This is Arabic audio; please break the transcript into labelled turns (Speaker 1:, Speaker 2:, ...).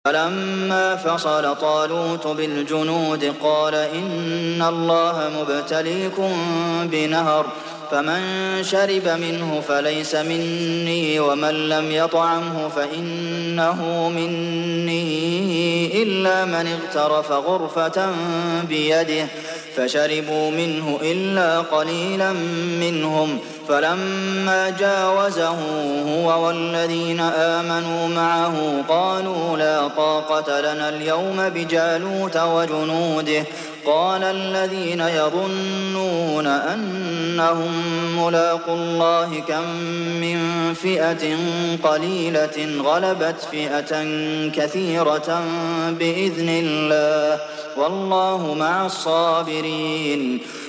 Speaker 1: فلما فصل طالوت بالجنود قال إن الله مبتليكم بنهر فمن شرب منه فليس مني ومن لم يطعمه فإنه مني إلا من اغترف غرفة بيده فشربوا منه إلا قليلا منهم فلما جاوزه هو والذين آمنوا معه قالوا لا طاقة لنا اليوم بجالوت وجنوده قال الذين يظنون أنهم ملاقو الله كم من فئة قليلة غلبت فئة كثيرة بإذن الله والله مع الصابرين